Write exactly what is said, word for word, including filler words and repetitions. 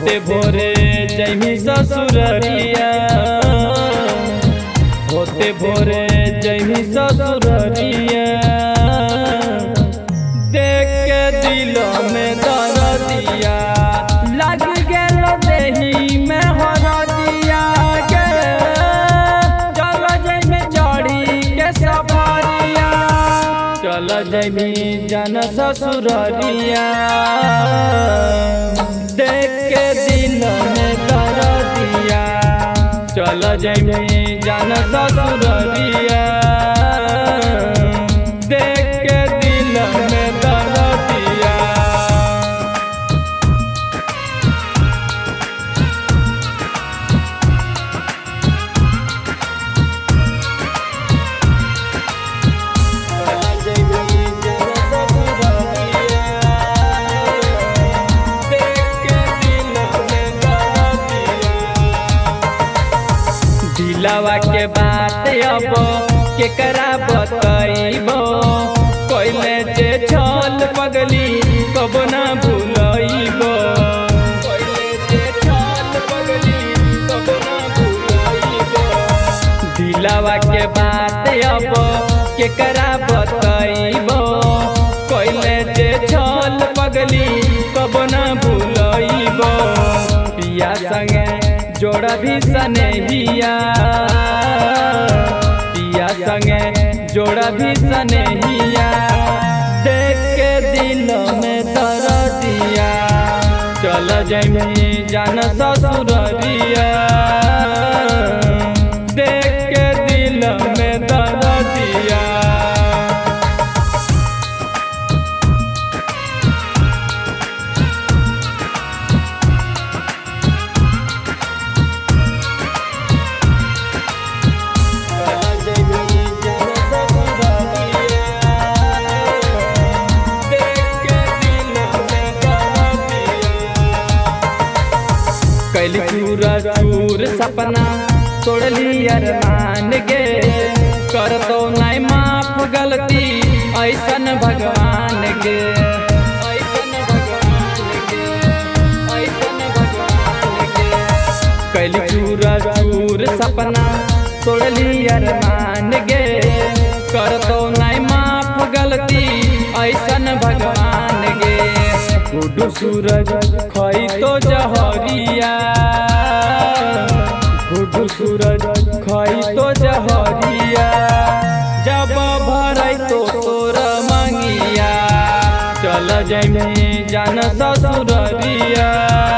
होते भोरे जैमी ससुररिया, होते भोरे जैमी ससुररिया, देख के दिल में दर्दिया लग गेल देही में हरदिया के, चल जैमी चढ़ी के सफरिया, चल जैमी जन ससुररिया, देख के दिल में दर्दिया, चल जैमी जन ससुररिया, देख के दिल में दर्दिया। दिलवा के बात अब केकरा बतइबो, कोइले जे छल पगली कब ना भूलइबो, कोइले जे छल पगली कब ना भूलइबो। दिलवा के बात अब केकरा बतइबो, कोइले जे छल पगली कब ना भूलइबो। पिया संगे जोड़ा भी सनेहिया, पिया संगे जोड़ा भी सनेहिया, देख के दिल में दर्दिया, चल जैमी जन ससुररिया, देख के दिल में दर्दिया। कैली चूर चूर सपना तोड़ली अरमान गे, कर तो नहीं माफ गलती ऐसन भगवान गे, ऐसन भगवान गे, ऐसन भगवान गे। कैली चूर चूर सपना तोड़ली अरमान गे, कर तो नहीं माफ गलती ऐसन भगवान गे। गुड्डू सूरज खई तो जहरिया, गुड्डू सूरज खई तो जहरिया, जब भरई तो तोर मंगिया, चल जैमी जन ससुररिया।